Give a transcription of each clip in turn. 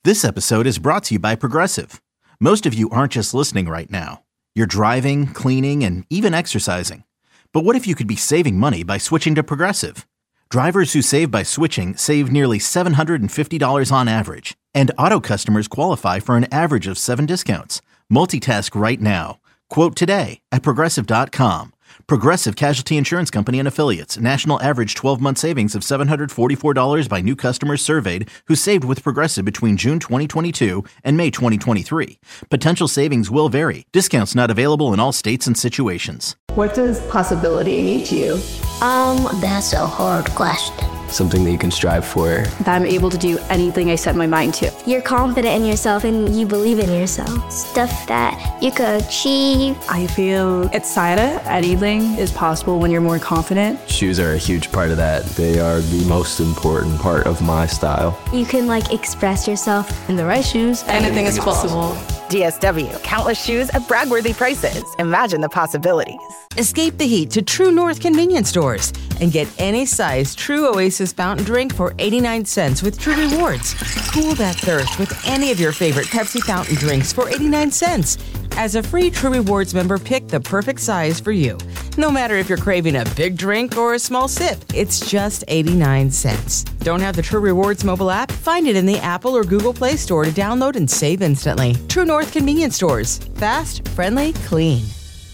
This episode is brought to you by Progressive. Most of you aren't just listening right now. You're driving, cleaning, and even exercising. But what if you could be saving money by switching to Progressive? Drivers who save by switching save nearly $750 on average. And auto customers qualify for an average of 7 discounts. Multitask right now. Quote today at Progressive.com. Progressive Casualty Insurance Company and Affiliates. National average 12-month savings of $744 by new customers surveyed who saved with Progressive between June 2022 and May 2023. Potential savings will vary. Discounts not available in all states and situations. What does possibility mean to you? That's a hard question. Something that you can strive for. That I'm able to do anything I set my mind to. You're confident in yourself and you believe in yourself. Stuff that you could achieve. I feel excited. Anything is possible when you're more confident. Shoes are a huge part of that. They are the most important part of my style. You can express yourself. In the right shoes, anything is possible. DSW, countless shoes at brag-worthy prices. Imagine the possibilities. Escape the heat to True North convenience stores and get any size True Oasis fountain drink for 89 cents with True Rewards. Cool that thirst with any of your favorite Pepsi fountain drinks for 89 cents. As a free True Rewards member, pick the perfect size for you. No matter if you're craving a big drink or a small sip, it's just 89 cents. Don't have the True Rewards mobile app? Find it in the Apple or Google Play Store to download and save instantly. True North convenience stores. Fast, friendly, clean.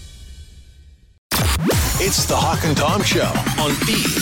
It's the Hawk and Tom Show on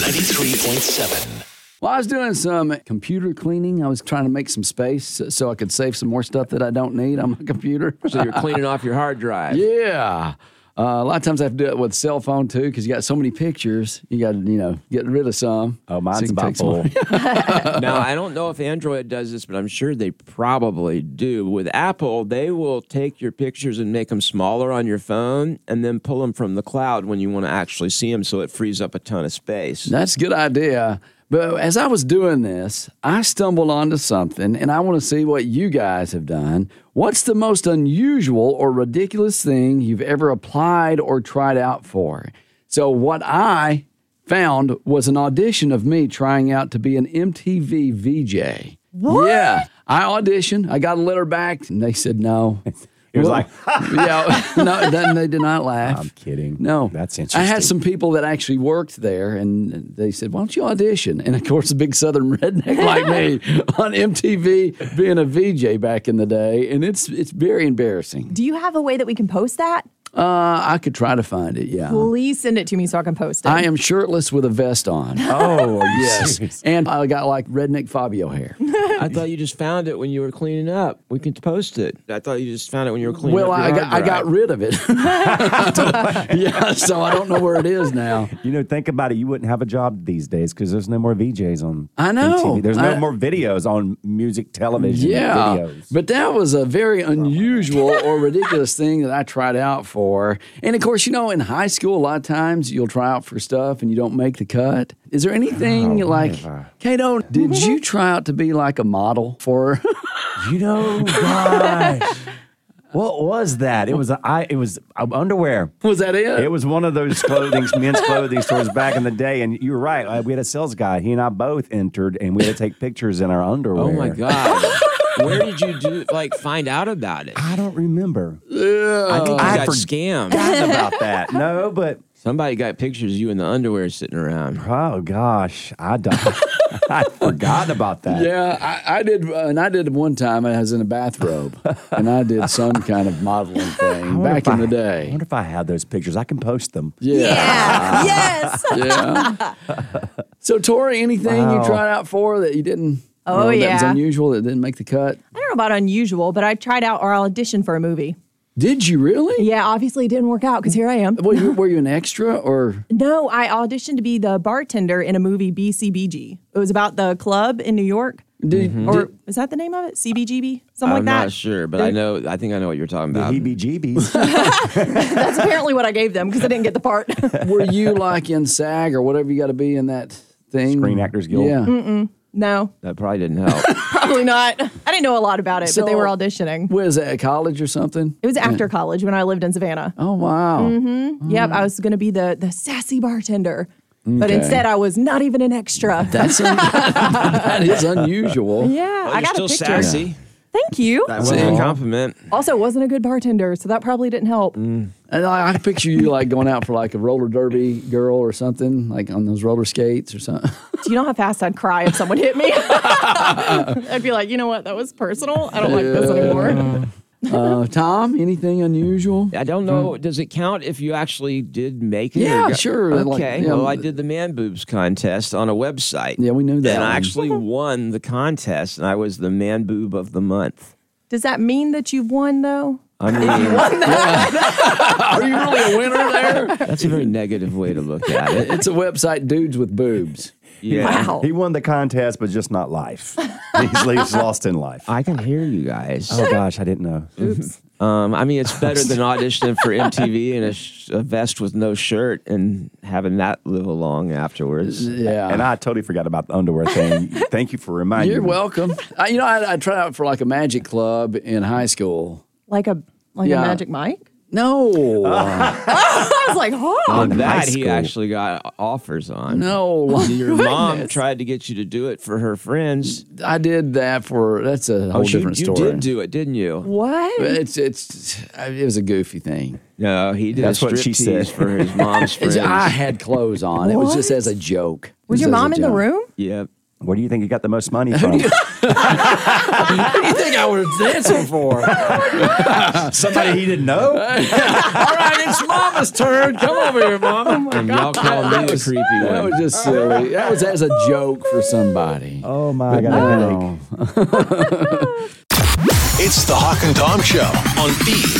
B93.7. Well, I was doing some computer cleaning. I was trying to make some space so I could save some more stuff that I don't need on my computer. So you're cleaning off your hard drive. Yeah. A lot of times I have to do it with cell phone, too, because you got so many pictures. You got to, get rid of some. Oh, mine's about full. Now, I don't know if Android does this, but I'm sure they probably do. With Apple, they will take your pictures and make them smaller on your phone and then pull them from the cloud when you want to actually see them, so it frees up a ton of space. That's a good idea. But as I was doing this, I stumbled onto something, and I want to see what you guys have done. What's the most unusual or ridiculous thing you've ever applied or tried out for? So what I found was an audition of me trying out to be an MTV VJ. What? Yeah. I auditioned. I got a letter back, and they said no. It was no, they did not laugh. I'm kidding. No. That's interesting. I had some people that actually worked there, and they said, why don't you audition? And, of course, a big Southern redneck like me on MTV being a VJ back in the day, and it's very embarrassing. Do you have a way that we can post that? I could try to find it, yeah. Please send it to me so I can post it. I am shirtless with a vest on. Oh, yes. And I got redneck Fabio hair. I thought you just found it when you were cleaning up. We can post it. I thought you just found it when you were cleaning up. Well, I got rid of it. Yeah, so I don't know where it is now. Think about it. You wouldn't have a job these days because there's no more VJs on I know. MTV. There's no more videos on music television videos. But that was a very unusual or ridiculous thing that I tried out for. And, of course, in high school, a lot of times you'll try out for stuff and you don't make the cut. Is there anything Kato, did you try out to be like a model for her? Gosh. What was that? It was underwear. Was that it? It was one of those men's clothing stores back in the day. And you were right. We had a sales guy. He and I both entered, and we had to take pictures in our underwear. Oh, my God. Where did you find out about it? I don't remember. I think you got scammed. Forgotten about that. No, but somebody got pictures of you in the underwear sitting around. Oh gosh, I'd forgotten about that. Yeah, I did, and I did one time. I was in a bathrobe, and I did some kind of modeling thing back in the day. I wonder if I had those pictures. I can post them. Yeah. Yes. Yeah. So, Tori, anything you tried out for that you didn't? Oh, yeah. That was unusual, that didn't make the cut? I don't know about unusual, but I tried out or auditioned for a movie. Did you really? Yeah, obviously it didn't work out because here I am. Were you an extra or? No, I auditioned to be the bartender in a movie, BCBG. It was about the club in New York. Or is that the name of it? CBGB? Something like that? I'm not sure, but I think I know what you're talking about. The heebie-jeebies. That's apparently what I gave them because I didn't get the part. Were you like in SAG or whatever you got to be in that thing? Screen Actors Guild? Yeah. Mm-mm. No. That probably didn't help. Probably not. I didn't know a lot about it, but they were auditioning. Was it at college or something? It was after college when I lived in Savannah. Oh, wow. Mm-hmm. Yep, I was going to be the sassy bartender. But instead, I was not even an extra. That is unusual. Yeah, Well, I got still a picture. sassy. Thank you. That was a compliment. Also, wasn't a good bartender, so that probably didn't help. And I picture you like going out for like a roller derby girl or something, like on those roller skates or something. Do you know how fast I'd cry if someone hit me? I'd be like, you know what? That was personal. I don't like this anymore. Tom, anything unusual? I don't know. Does it count if you actually did make it? Yeah, sure. Okay. Like, well, I did the man boobs contest on a website. Yeah, we knew that. And I one. actually won the contest, and I was the man boob of the month. Does that mean that you've won, though? I mean, Are you really a winner there? that's a very negative way to look at it. It's a website, Dudes with Boobs. Yeah. Wow. He won the contest, but just not life. He's lost in life. I can hear you guys. Oh, gosh, I didn't know. Oops. I mean, it's better than auditioning for MTV in a vest with no shirt and having that live along afterwards. Yeah. And I totally forgot about the underwear thing. Thank you for reminding You're me. welcome. I tried out for like a magic club in high school. Like a Yeah. Magic Mike? No. I was like, oh. On high that, he school. actually got offers on. No. Your mom Goodness. tried to get you to do it for her friends. I did that that's a whole different you story. did do it, didn't you? What? It was a goofy thing. No, he did. That's a what she striptease said. for his mom's friends. I had clothes on. It was just What? as a joke. Was your Just as mom a in the joke. room? Yep. Where do you think you got the most money from? What do you think I was dancing for? Somebody he didn't know? All right, it's Mama's turn. Come over here, Mama. And y'all call me the creepy That one. was just silly. That was as a joke for somebody. Oh, my, I got a headache. It's the Hawk and Tom Show on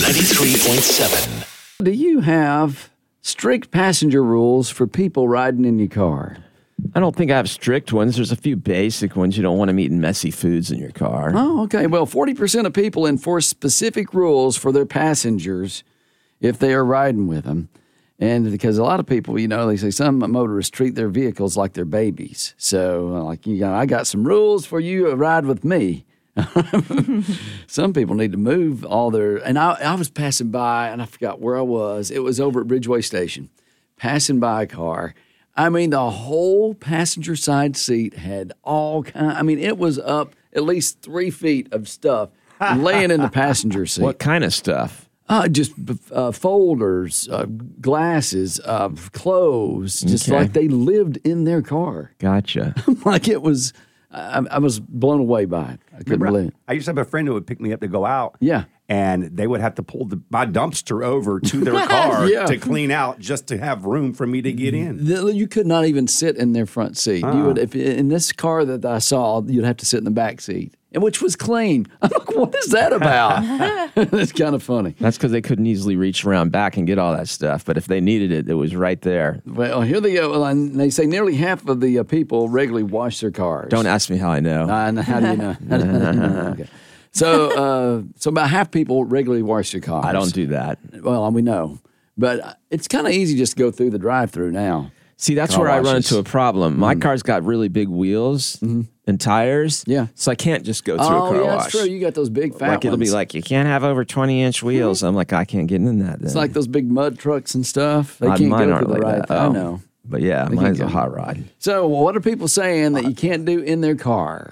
B93.7. Do you have strict passenger rules for people riding in your car? I don't think I have strict ones. There's a few basic ones. You don't want them eating messy foods in your car. Oh, okay. Well, 40% of people enforce specific rules for their passengers if they are riding with them. And because a lot of people, they say some motorists treat their vehicles like they're babies. So, I got some rules for you to ride with me. Some people need to move all their... And I was passing by, and I forgot where I was. It was over at Bridgeway Station, passing by a car. I mean, the whole passenger side seat had all kind. I mean, it was up at least 3 feet of stuff laying in the passenger seat. What kind of stuff? Just folders, glasses, clothes, just like they lived in their car. Gotcha. Like it was, I was blown away by it. I couldn't believe it. I used to have a friend who would pick me up to go out. Yeah. And they would have to pull my dumpster over to their car Yeah. to clean out just to have room for me to get in. You could not even sit in their front seat. You would, if in this car that I saw, you'd have to sit in the back seat, and which was clean. I'm like, what is that about? It's kind of funny. That's because they couldn't easily reach around back and get all that stuff. But if they needed it, it was right there. Well, here they go. And they say nearly half of the people regularly wash their cars. Don't ask me how I know. How do you know? How do you know? Okay. So about half people regularly wash their cars. I don't do that. Well, we know, but it's kind of easy just to go through the drive-through now. See, that's Car where I run washes. into a problem. My car's got really big wheels and tires. Yeah. So I can't just go through a car yeah, wash. that's true. You got those big fat Like it'll be ones. like, you can't have over 20-inch wheels. I'm like, I can't get in that. It's like those big mud trucks and stuff. They can't mine go aren't through the like right. that. I Oh. know. But yeah, They mine's can't a go. hot rod. So what are people saying that you can't do in their car?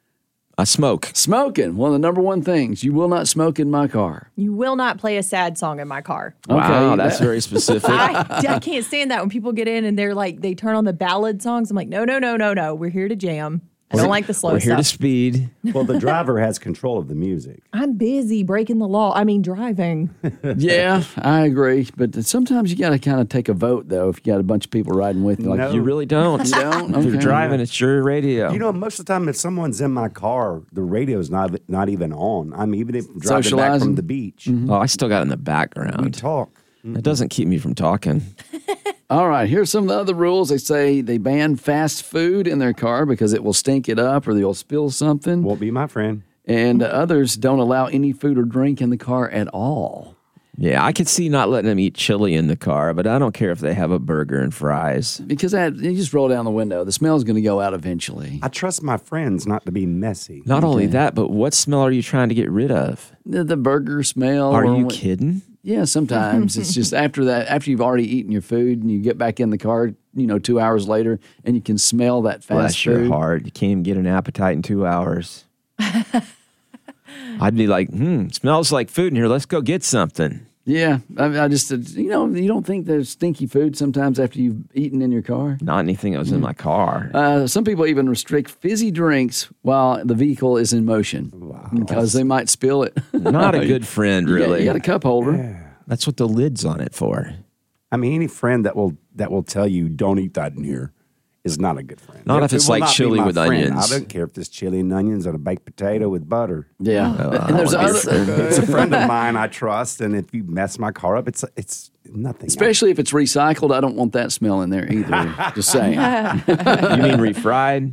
I smoke. Smoking. One of the number one things. You will not smoke in my car. You will not play a sad song in my car. Wow, Okay, that's that- very specific. I can't stand that when people get in and they're like, they turn on the ballad songs. I'm like, no. We're here to jam. I don't like the slow We're here to stuff. speed. Well, the driver has control of the music. I'm busy breaking the law. I mean, driving. Yeah, I agree. But sometimes you got to kind of take a vote, though, if you got a bunch of people riding with you. Like, No. You really don't. You don't? If you're Okay. driving, it's your radio. You know, most of the time, if someone's in my car, the radio's not even on. I'm even if I'm driving back Socializing? from the beach. Oh, I still got it in the We background. talk. It doesn't keep me from talking. All right, here's some of the other rules. They say they ban fast food in their car because it will stink it up or they'll spill something. Won't be my friend. And others don't allow any food or drink in the car at all. Yeah, I could see not letting them eat chili in the car, but I don't care if they have a burger and fries. Because you just roll down the window. The smell's going to go out eventually. I trust my friends not to be messy. Not only that, but what smell are you trying to get rid of? The burger smell. Are or you what- kidding? Yeah, sometimes. It's just after you've already eaten your food and you get back in the car, 2 hours later, and you can smell that fast Bless your food. heart. You can't even get an appetite in 2 hours. I'd be like, smells like food in here. Let's go get something. Yeah, I just, you don't think there's stinky food sometimes after you've eaten in your car? Not anything that was in my car. Some people even restrict fizzy drinks while the vehicle is in motion because they might spill it. Not a good friend, really. You got a cup holder. Yeah. That's what the lid's on it for. I mean, any friend that will tell you don't eat that in here is not a good friend. Not if it's like chili with onions. I don't care if it's chili and onions and a baked potato with butter. Yeah, and there's It's a friend of mine I trust, and if you mess my car up, it's nothing. Especially if it's recycled, I don't want that smell in there either. Just saying. You mean refried?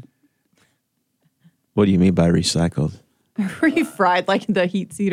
What do you mean by recycled? Refried, like the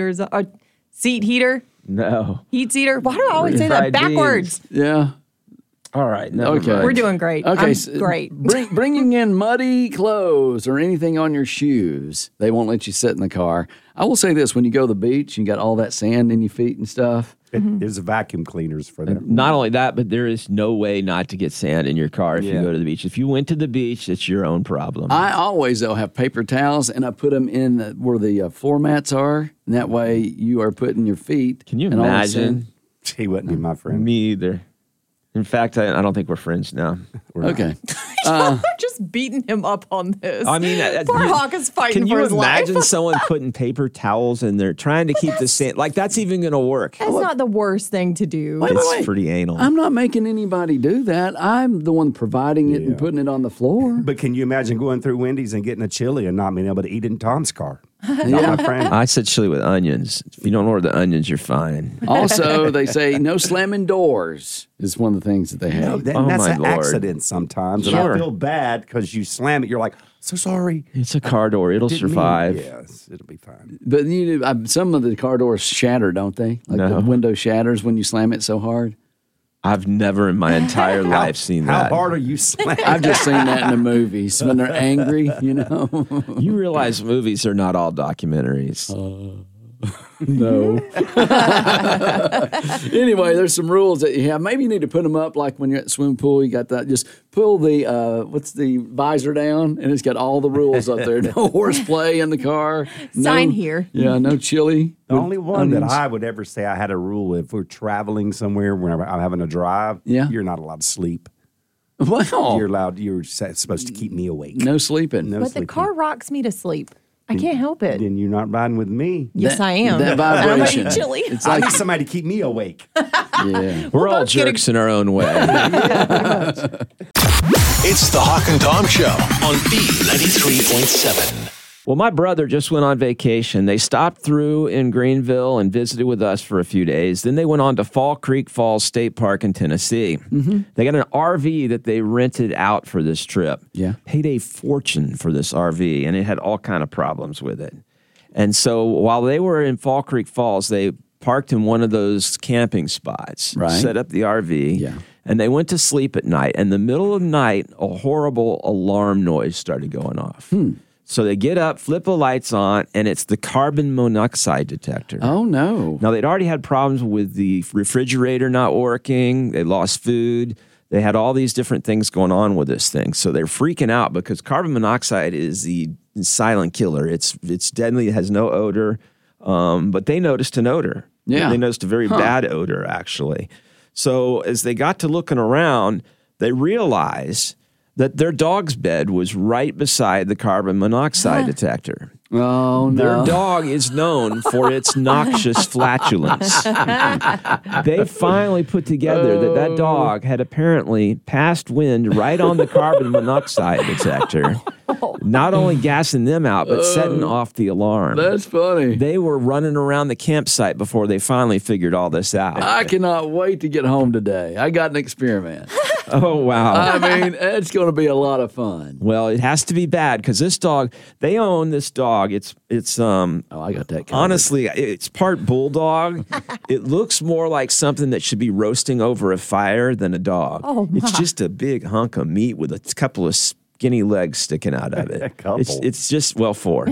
seat heater? No. Heat seater? Why do I always say that backwards? Yeah. All right. Never mind. We're doing great. Okay. Great. Bringing in muddy clothes or anything on your shoes, they won't let you sit in the car. I will say this, when you go to the beach, you got all that sand in your feet and stuff. There's vacuum cleaners for them. Not only that, but there is no way not to get sand in your car if you go to the beach. If you went to the beach, it's your own problem. I always, though, have paper towels, and I put them in where the floor mats are. And that way you are putting your feet. Can you imagine? He wouldn't be my friend. Me either. In fact, I don't think we're friends now. Okay. I'm just beating him up on this. I mean, poor Hawk is fighting for his life. Can you imagine someone putting paper towels in there, trying to keep the sand? Like, that's even going to work. That's not the worst thing to do. It's pretty anal. I'm not making anybody do that. I'm the one providing it and putting it on the floor. But can you imagine going through Wendy's and getting a chili and not being able to eat it in Tom's car? Not my friend. I said chili with onions. If you don't order the onions, you're fine. Also, they say no slamming doors is one of the things that they have. That's an accident sometimes. And I feel bad because you slam it. You're like, so sorry. It's a car door. It'll survive. Yes, it'll be fine. But some of the car doors shatter, don't they? Like the window shatters when you slam it so hard. I've never in my entire life seen that. How hard are you slamming? I've just seen that in the movies when they're angry, You realize movies are not all documentaries. No. Anyway, there's some rules that you have. Maybe you need to put them up like when you're at the swimming pool. You got that. Just pull the, what's the visor down, and it's got all the rules up there. No horseplay in the car. Sign here. Yeah, no chili. The only one that I would ever say I had a rule if we're traveling somewhere, whenever I'm having a drive, you're not allowed to sleep. Well, you're supposed to keep me awake. No sleeping. The car rocks me to sleep. I can't help it. Then you're not riding with me. Yes, I am. That vibration. I'm eating chili. It's I like need somebody to keep me awake. Yeah. We're all jerks in our own way. It's the Hawk and Tom Show on B93.7. Well, my brother just went on vacation. They stopped through in Greenville and visited with us for a few days. Then they went on to Fall Creek Falls State Park in Tennessee. Mm-hmm. They got an RV that they rented out for this trip. Yeah. Paid a fortune for this RV, and it had all kind of problems with it. And so while they were in Fall Creek Falls, they parked in one of those camping spots, set up the RV, and they went to sleep at night. In the middle of the night, a horrible alarm noise started going off. So they get up, flip the lights on, and it's the carbon monoxide detector. Oh, no. Now, they'd already had problems with the refrigerator not working. They lost food. They had all these different things going on with this thing. So they're freaking out because carbon monoxide is the silent killer. It's deadly. It has no odor. But they noticed an odor. Yeah. They noticed a very bad odor, actually. So as they got to looking around, they realized that their dog's bed was right beside the carbon monoxide detector. Oh, no. Their dog is known for its noxious flatulence. They finally put together that dog had apparently passed wind right on the carbon monoxide detector, not only gassing them out, but setting off the alarm. That's funny. They were running around the campsite before they finally figured all this out. I cannot wait to get home today. I got an experiment. Oh, wow. I mean, it's going to be a lot of fun. Well, it has to be bad because this dog, they own this dog. It's I got that covered. Honestly, it's part bulldog. It looks more like something that should be roasting over a fire than a dog. Oh, my. It's just a big hunk of meat with a couple of skinny legs sticking out of it. A couple. It's just, well, 4.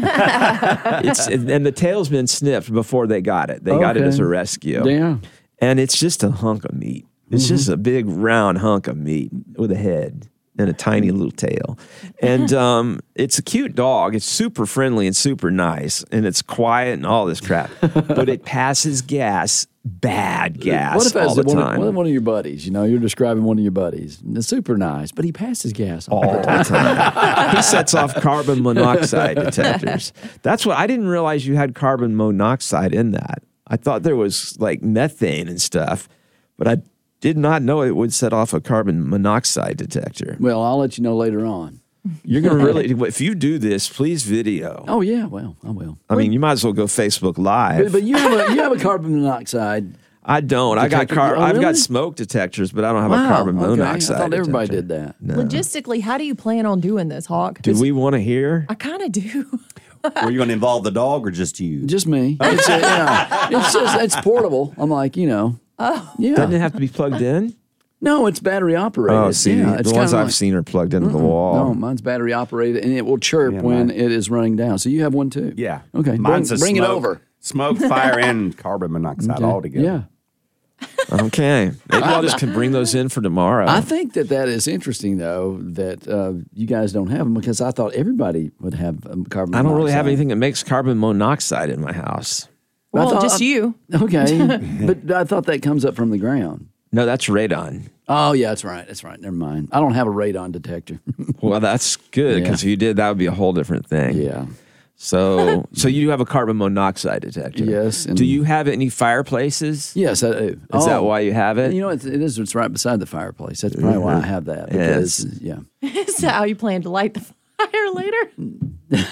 And the tail's been sniffed before they got it. They got it as a rescue. Yeah. And it's just a hunk of meat. It's just a big round hunk of meat with a head. and a tiny little tail. And it's a cute dog. It's super friendly and super nice, and it's quiet and all this crap. But it passes bad gas What if all the time. What if one of your buddies, you're describing one of your buddies, it's super nice, but he passes gas all the time. He sets off carbon monoxide detectors. That's what I didn't realize you had carbon monoxide in that. I thought there was like methane and stuff, but I did not know it would set off a carbon monoxide detector. Well, I'll let you know later on. You're going to really, if you do this, please video. Oh, yeah, well, I will. I mean, you might as well go Facebook Live. But you have a carbon monoxide. I don't. Detector? I've got smoke detectors, but I don't have a carbon monoxide. I thought everybody detector. did that. No. Logistically, how do you plan on doing this, Hawk? Do we want to hear? I kind of do. Were you going to involve the dog or just you? Just me. It's portable. I'm like, Oh. Yeah. Doesn't it have to be plugged in? No, it's battery operated. Oh, see, the ones I've seen are plugged into the wall. No, mine's battery operated, and it will chirp when it is running down. So you have one too? Yeah. Okay, Mine's bring it over. Smoke, fire, and carbon monoxide all together. Yeah. Okay. Maybe I'll just bring those in for tomorrow. I think that is interesting, though, that you guys don't have them, because I thought everybody would have carbon monoxide. I don't really have anything that makes carbon monoxide in my house. Well, just you. Okay. But I thought that comes up from the ground. No, that's radon. Oh, yeah, that's right. That's right. Never mind. I don't have a radon detector. Well, that's good, because if you did, that would be a whole different thing. Yeah. So you have a carbon monoxide detector. Yes. Do you have any fireplaces? Yes, I do. Is that why you have it? You know, it is. It's right beside the fireplace. That's probably why I have that. Because, yeah. Is that how you plan to light the fire later?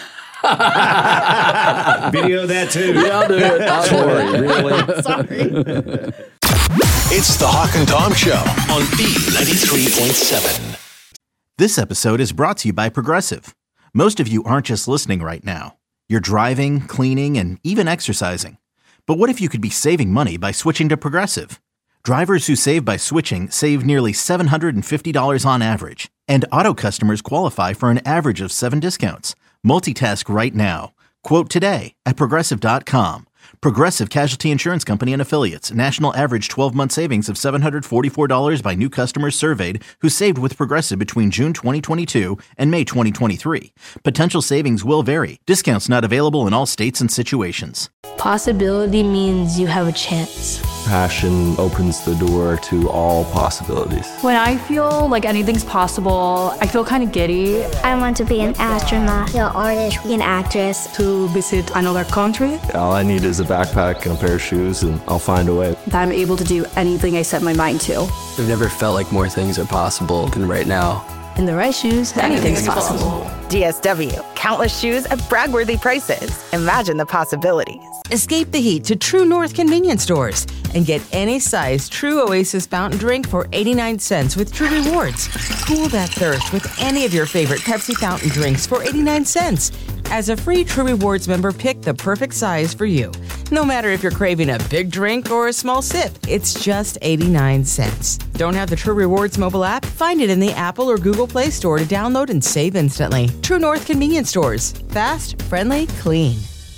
Video that too. Yeah, I'll do it. Sorry, really? Sorry. It's the Hawk and Tom Show on B93.7. This episode is brought to you by Progressive. Most of you aren't just listening right now. You're driving, cleaning, and even exercising. But what if you could be saving money by switching to Progressive? Drivers who save by switching save nearly $750 on average. And auto customers qualify for an average of 7 discounts. Multitask right now. Quote today at Progressive.com. Progressive Casualty Insurance Company and Affiliates. National average 12-month savings of $744 by new customers surveyed who saved with Progressive between June 2022 and May 2023. Potential savings will vary. Discounts not available in all states and situations. Possibility means you have a chance. Passion opens the door to all possibilities. When I feel like anything's possible, I feel kind of giddy. I want to be an astronaut, an artist, an actress. To visit another country. All I need is a backpack and a pair of shoes, and I'll find a way. That I'm able to do anything I set my mind to. I've never felt like more things are possible than right now. In the right shoes, anything's possible. DSW, countless shoes at brag-worthy prices. Imagine the possibilities. Escape the heat to True North convenience stores and get any size True Oasis fountain drink for 89 cents with True Rewards. Cool that thirst with any of your favorite Pepsi fountain drinks for 89 cents. As a free True Rewards member, pick the perfect size for you. No matter if you're craving a big drink or a small sip, it's just 89 cents. Don't have the True Rewards mobile app? Find it in the Apple or Google Play Store to download and save instantly. True North convenience stores. Fast, friendly, clean.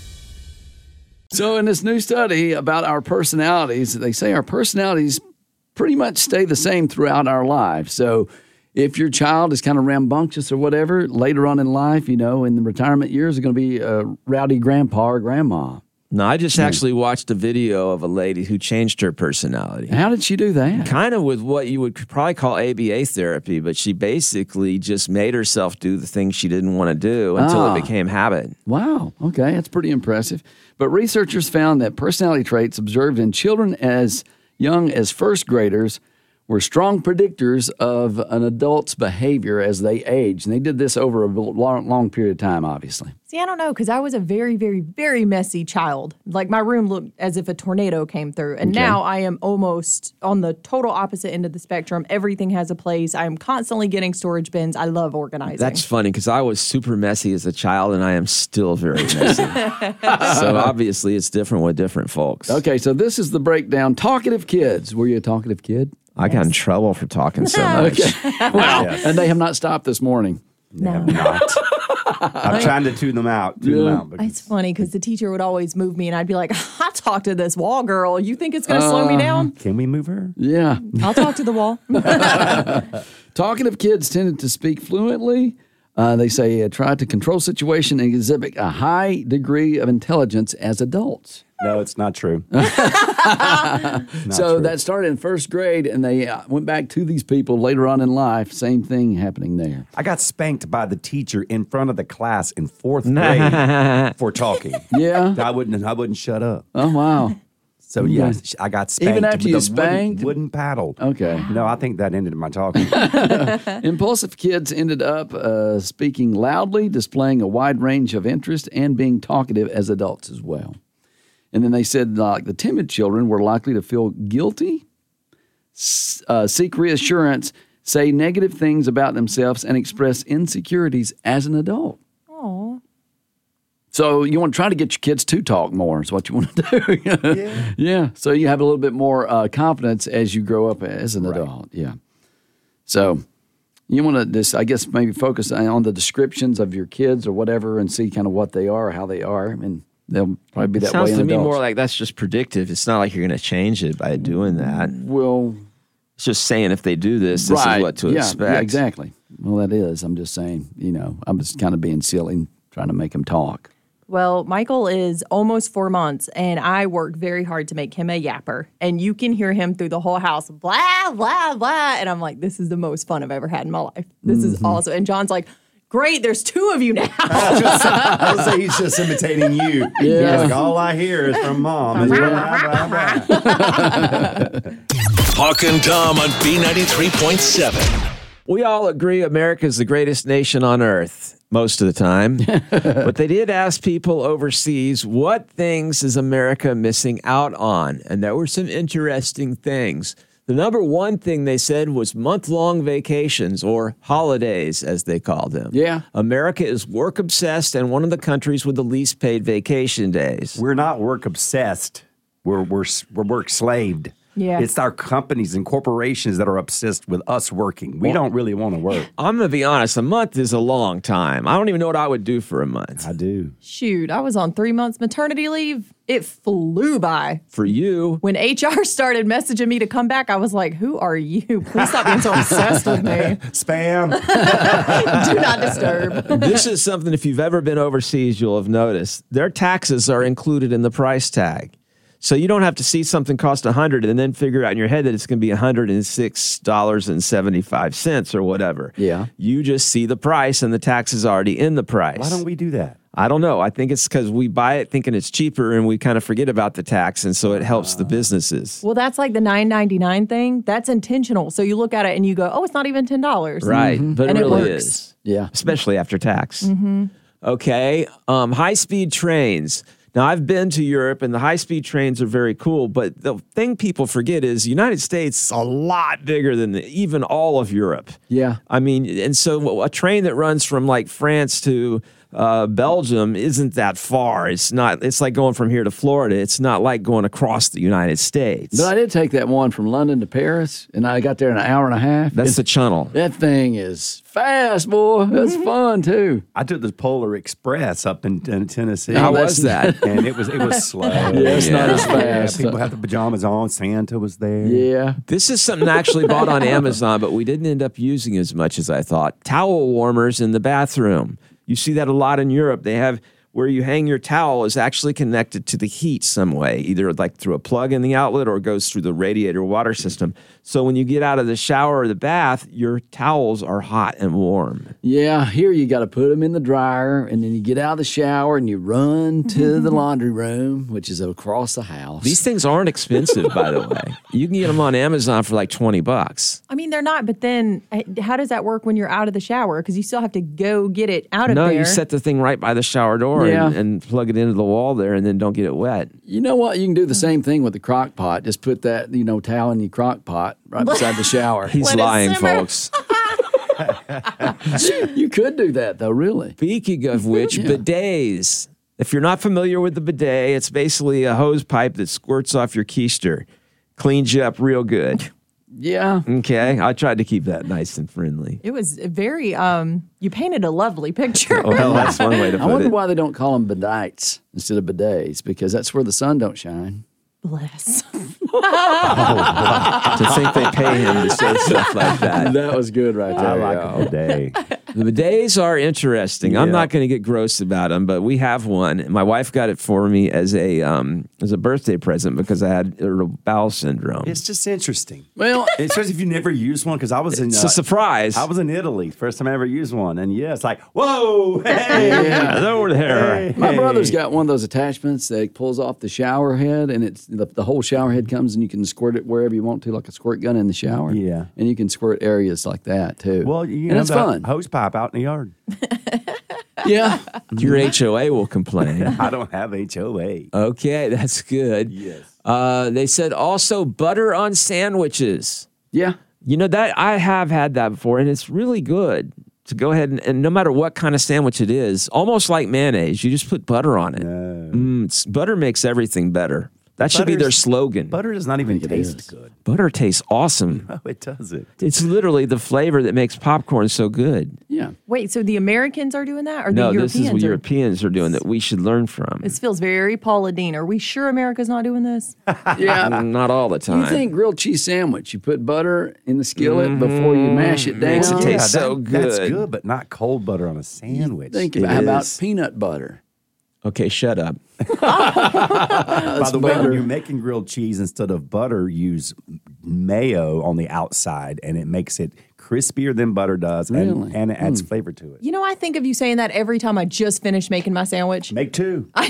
So in this new study about our personalities, they say our personalities pretty much stay the same throughout our lives. So if your child is kind of rambunctious or whatever, later on in life, in the retirement years, are going to be a rowdy grandpa or grandma. No, I just actually watched a video of a lady who changed her personality. How did she do that? Kind of with what you would probably call ABA therapy, but she basically just made herself do the things she didn't want to do until it became habit. Wow. Okay, that's pretty impressive. But researchers found that personality traits observed in children as young as first graders were strong predictors of an adult's behavior as they age. And they did this over a long period of time, obviously. See, I don't know, because I was a very, very, very messy child. Like, my room looked as if a tornado came through. And now I am almost on the total opposite end of the spectrum. Everything has a place. I am constantly getting storage bins. I love organizing. That's funny, because I was super messy as a child, and I am still very messy. So obviously it's different with different folks. Okay, so this is the breakdown. Talkative kids. Were you a talkative kid? I got in trouble for talking so much. Okay. Wow. Yes. And they have not stopped this morning. No. Not. I'm trying to tune them out. It's funny because the teacher would always move me, and I'd be like, I talked to this wall girl. You think it's going to slow me down? Can we move her? Yeah. I'll talk to the wall. Talkative kids tended to speak fluently. They say try to control situation and exhibit a high degree of intelligence as adults. No, it's not true. That started in first grade, and they went back to these people later on in life. Same thing happening there. I got spanked by the teacher in front of the class in 4th grade for talking. Yeah, I wouldn't shut up. Oh wow. So yes, I got spanked. Even after you with a spanked? wooden paddle. Okay. No, I think that ended my talking. Impulsive kids ended up speaking loudly, displaying a wide range of interest, and being talkative as adults as well. And then they said like the timid children were likely to feel guilty, seek reassurance, say negative things about themselves, and express insecurities as an adult. Aw. So you want to try to get your kids to talk more is what you want to do. Yeah. So you have a little bit more confidence as you grow up as an adult. Yeah. So you want to just, I guess, maybe focus on the descriptions of your kids or whatever and see kind of what they are, how they are. And they'll probably be that way in adults. Sounds to me more like that's just predictive. It's not like you're going to change it by doing that. Well, it's just saying if they do this is what to expect. Yeah, exactly. Well, that is. I'm just saying, I'm just kind of being silly and trying to make them talk. Well, Michael is almost 4 months, and I work very hard to make him a yapper. And you can hear him through the whole house, blah, blah, blah. And I'm like, this is the most fun I've ever had in my life. This is awesome. And John's like, great, there's 2 of you now. I was say he's just imitating you. Yeah. Like, all I hear is from Mom. Blah, blah, blah. Hawk and Tom on B93.7. We all agree America is the greatest nation on earth most of the time. But they did ask people overseas, what things is America missing out on? And there were some interesting things. The number one thing they said was month-long vacations, or holidays, as they called them. Yeah. America is work-obsessed and one of the countries with the least paid vacation days. We're not work-obsessed. We're work-slaved. Yeah. It's our companies and corporations that are obsessed with us working. We don't really want to work. I'm going to be honest. A month is a long time. I don't even know what I would do for a month. I do. Shoot, I was on 3 months maternity leave. It flew by. For you. When HR started messaging me to come back, I was like, who are you? Please stop being so obsessed with me. Spam. Do not disturb. This is something, if you've ever been overseas, you'll have noticed. Their taxes are included in the price tag. So you don't have to see something cost $100 and then figure out in your head that it's going to be $106.75 or whatever. Yeah. You just see the price and the tax is already in the price. Why don't we do that? I don't know. I think it's because we buy it thinking it's cheaper and we kind of forget about the tax, and so it helps the businesses. Well, that's like the $9.99 thing. That's intentional. So you look at it and you go, oh, it's not even $10. Right. But And it it really works. is. Yeah. Especially after tax. Okay. High-speed trains. Now, I've been to Europe, and the high-speed trains are very cool, but the thing people forget is the United States is a lot bigger than even all of Europe. Yeah. I mean, and so a train that runs from, like, France to Belgium isn't that far. It's like going from here to Florida. It's not like going across the United States. But I did take that one from London to Paris, and I got there in an hour and a half. That's the channel. That thing is fast, boy. That's fun, too. I took the Polar Express up in Tennessee. How was that? And it was slow. Yeah, it's not as fast. People had the pajamas on. Santa was there. Yeah. This is something I actually bought on Amazon, but we didn't end up using as much as I thought. Towel warmers in the bathroom. You see that a lot in Europe. They have where you hang your towel is actually connected to the heat some way, either like through a plug in the outlet or goes through the radiator water system. So when you get out of the shower or the bath, your towels are hot and warm. Yeah, here you got to put them in the dryer, and then you get out of the shower and you run to the laundry room, which is across the house. These things aren't expensive, by the way. You can get them on Amazon for like $20. I mean, they're not, but then how does that work when you're out of the shower? Because you still have to go get it out of there. No, you set the thing right by the shower door and plug it into the wall there, and then don't get it wet. You know what? You can do the same thing with the crock pot. Just put that, towel in your crock pot right beside the shower. He's lying, folks. You could do that, though, really. Speaking of which, bidets. If you're not familiar with the bidet, it's basically a hose pipe that squirts off your keister. Cleans you up real good. Yeah. Okay. I tried to keep that nice and friendly. It was very, you painted a lovely picture. Well, that's one way to put it. I wonder why they don't call them bidets instead of bidets, because that's where the sun don't shine. Bless. To think they pay him to say stuff like that. That was good right there. I like a bidet. The bidets are interesting. I'm not going to get gross about them, but we have one. My wife got it for me as a birthday present because I had irritable bowel syndrome. It's just interesting. Well, especially if you never used one, because I was in. It's a surprise. I was in Italy, first time I ever used one, and it's like, whoa, hey, over there. Hey. My brother's got one of those attachments that pulls off the shower head, and it's the whole shower head comes, and you can squirt it wherever you want to, like a squirt gun in the shower. Yeah, and you can squirt areas like that too. Well, and it's fun. Hose pipe out in the yard. Yeah, your HOA will complain. I don't have HOA. Okay, that's good. Yes. They said also butter on sandwiches. Yeah, you know that I have had that before, and it's really good. To go ahead and no matter what kind of sandwich it is, almost like mayonnaise, you just put butter on it. Butter makes everything better. That should be their slogan. Butter does not even taste good. Butter tastes awesome. No, it doesn't. It's literally the flavor that makes popcorn so good. Yeah. Wait, so the Americans are doing that, or the No, Europeans? this is what Europeans are doing that we should learn from. This feels very Paula Deen. Are we sure America's not doing this? Yeah, not all the time. You think grilled cheese sandwich? You put butter in the skillet before you mash it down. Makes it taste so good. That's good, but not cold butter on a sandwich. Think about peanut butter. Okay, shut up. By the way, when you're making grilled cheese, instead of butter, use mayo on the outside, and it makes it crispier than butter does, and it adds flavor to it. You know, I think of you saying that every time I just finish making my sandwich. Make two. I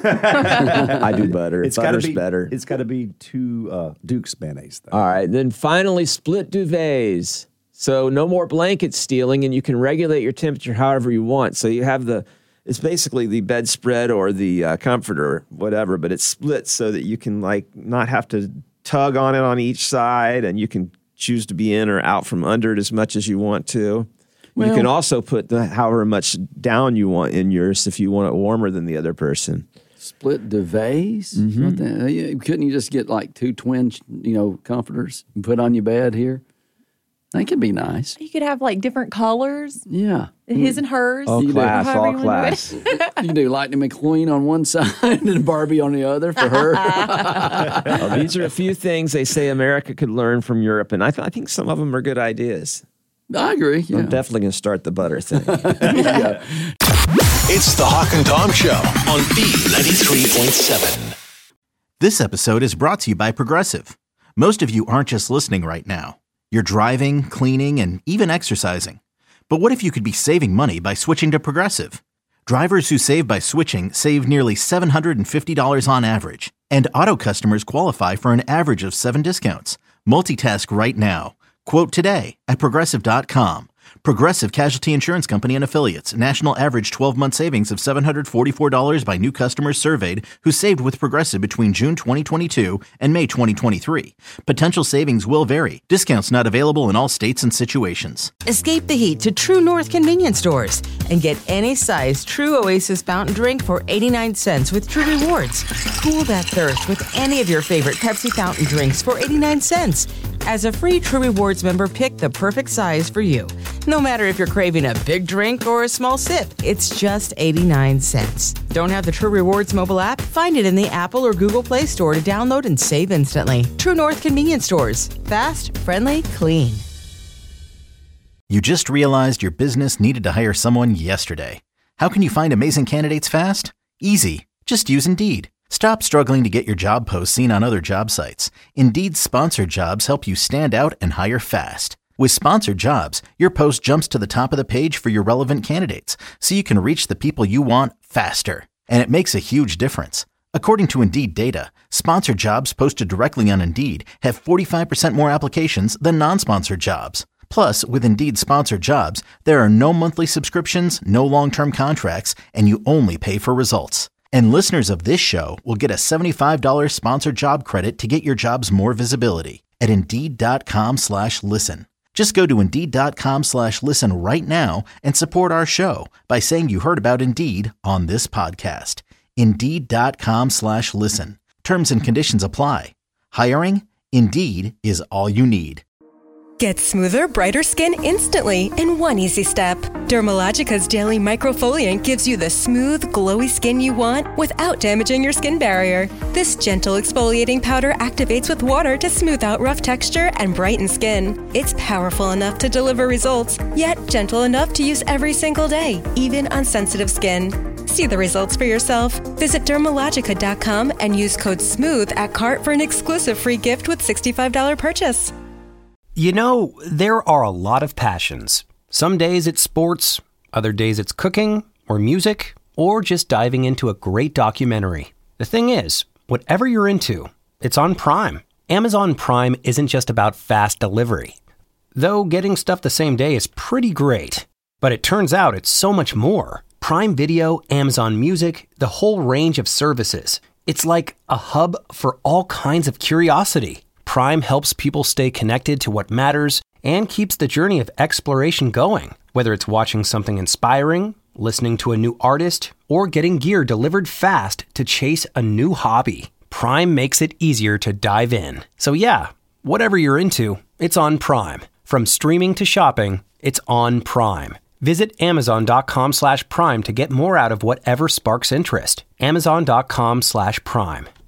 do butter. Butter's better. It's got to be two Duke's mayonnaise, though. All right, then finally, split duvets. So no more blanket stealing, and you can regulate your temperature however you want. So you have it's basically the bedspread or the comforter, whatever, but it's split so that you can not have to tug on it on each side, and you can choose to be in or out from under it as much as you want to. You can also put however much down you want in yours if you want it warmer than the other person. Split duvets? Couldn't you just get like two twin, comforters and put on your bed here? That could be nice. You could have like different colors. Yeah. His and hers. All class. You can do Lightning McQueen on one side and Barbie on the other for her. Well, these are a few things they say America could learn from Europe, and I think some of them are good ideas. I agree. Yeah. I'm definitely going to start the butter thing. Yeah. It's the Hawk and Tom Show on B93.7. This episode is brought to you by Progressive. Most of you aren't just listening right now. You're driving, cleaning, and even exercising. But what if you could be saving money by switching to Progressive? Drivers who save by switching save nearly $750 on average. And auto customers qualify for an average of 7 discounts. Multitask right now. Quote today at Progressive.com. Progressive Casualty Insurance Company and Affiliates. National average 12-month savings of $744 by new customers surveyed who saved with Progressive between June 2022 and May 2023. Potential savings will vary. Discounts not available in all states and situations. Escape the heat to True North convenience stores and get any size True Oasis fountain drink for 89 cents with True Rewards. Cool that thirst with any of your favorite Pepsi fountain drinks for 89 cents. As a free True Rewards member, pick the perfect size for you. No matter if you're craving a big drink or a small sip, it's just 89 cents. Don't have the True Rewards mobile app? Find it in the Apple or Google Play Store to download and save instantly. True North convenience stores. Fast, friendly, clean. You just realized your business needed to hire someone yesterday. How can you find amazing candidates fast? Easy. Just use Indeed. Stop struggling to get your job posts seen on other job sites. Indeed's sponsored jobs help you stand out and hire fast. With sponsored jobs, your post jumps to the top of the page for your relevant candidates, so you can reach the people you want faster. And it makes a huge difference. According to Indeed data, sponsored jobs posted directly on Indeed have 45% more applications than non-sponsored jobs. Plus, with Indeed sponsored jobs, there are no monthly subscriptions, no long-term contracts, and you only pay for results. And listeners of this show will get a $75 sponsored job credit to get your jobs more visibility at Indeed.com/listen. Just go to Indeed.com/listen right now and support our show by saying you heard about Indeed on this podcast. Indeed.com/listen. Terms and conditions apply. Hiring? Indeed is all you need. Get smoother, brighter skin instantly in one easy step. Dermalogica's daily microfoliant gives you the smooth, glowy skin you want without damaging your skin barrier. This gentle exfoliating powder activates with water to smooth out rough texture and brighten skin. It's powerful enough to deliver results, yet gentle enough to use every single day, even on sensitive skin. See the results for yourself. Visit Dermalogica.com and use code SMOOTH at cart for an exclusive free gift with $65 purchase. You know, there are a lot of passions. Some days it's sports, other days it's cooking, or music, or just diving into a great documentary. The thing is, whatever you're into, it's on Prime. Amazon Prime isn't just about fast delivery. Though getting stuff the same day is pretty great. But it turns out it's so much more. Prime Video, Amazon Music, the whole range of services. It's like a hub for all kinds of curiosity. Prime helps people stay connected to what matters and keeps the journey of exploration going. Whether it's watching something inspiring, listening to a new artist, or getting gear delivered fast to chase a new hobby, Prime makes it easier to dive in. So yeah, whatever you're into, it's on Prime. From streaming to shopping, it's on Prime. Visit Amazon.com/Prime to get more out of whatever sparks interest. Amazon.com/Prime.